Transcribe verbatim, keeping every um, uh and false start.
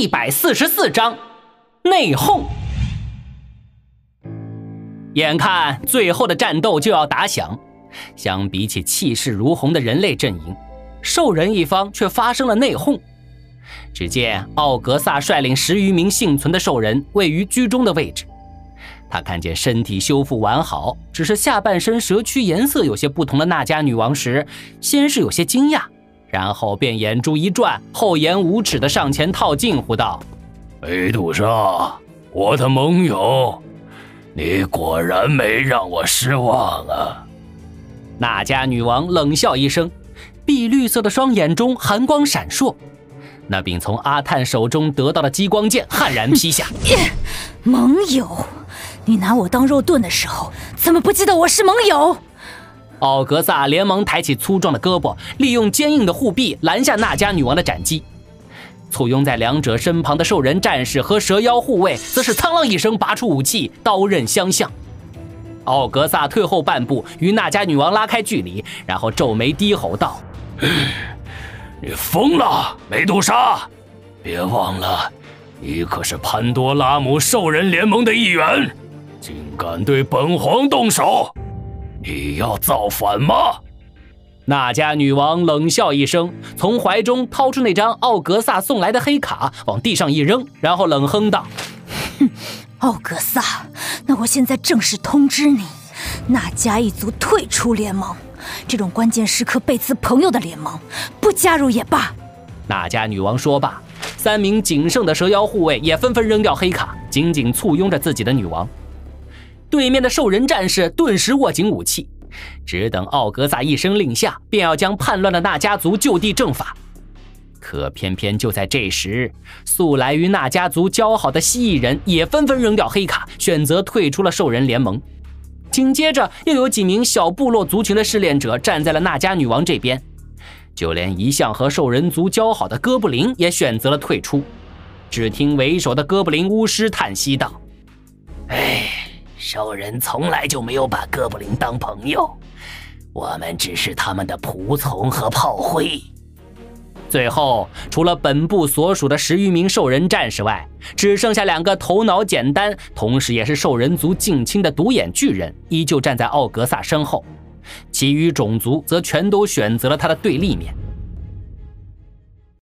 一百四十四章内讧。眼看最后的战斗就要打响，相比起气势如虹的人类阵营，兽人一方却发生了内讧。只见奥格萨率领十余名幸存的兽人位于居中的位置，他看见身体修复完好，只是下半身蛇躯颜色有些不同的那迦女王时，先是有些惊讶，然后便眼珠一转，厚颜无耻地上前套近乎道： 梅杜莎，我的盟友，你果然没让我失望啊。 那迦女王冷笑一声，碧绿色的双眼中寒光闪烁，那柄从阿探手中得到的激光剑悍然劈下。 盟友？你拿我当肉盾的时候，怎么不记得我是盟友？ 奥格萨连忙抬起粗壮的胳膊，利用坚硬的护臂拦下那迦女王的斩击。簇拥在两者身旁的兽人战士和蛇妖护卫则是苍啷一声拔出武器，刀刃相向。奥格萨退后半步，与那迦女王拉开距离，然后皱眉低吼道： 你疯了，梅杜莎！别忘了，你可是潘多拉姆兽人联盟的一员，竟敢对本皇动手，你要造反吗？ 那迦女王冷笑一声，从怀中掏出那张奥格萨送来的黑卡，往地上一扔，然后冷哼道： 哼，奥格萨，那我现在正式通知你，那迦一族退出联盟，这种关键时刻背刺朋友的联盟，不加入也罢。 那迦女王说罢，三名仅剩的蛇妖护卫也纷纷扔掉黑卡，紧紧簇拥着自己的女王。对面的兽人战士顿时握紧武器，只等奥格萨一声令下，便要将叛乱的那家族就地正法。可偏偏就在这时，素来与那家族交好的蜥蜴人也纷纷扔掉黑卡，选择退出了兽人联盟。紧接着又有几名小部落族群的试炼者站在了那迦女王这边，就连一向和兽人族交好的哥布林也选择了退出。只听为首的哥布林巫师叹息道： 哎，兽人从来就没有把哥布林当朋友，我们只是他们的仆从和炮灰。 最后，除了本部所属的十余名兽人战士外，只剩下两个头脑简单，同时也是兽人族近亲的独眼巨人，依旧站在奥格萨身后。其余种族则全都选择了他的对立面。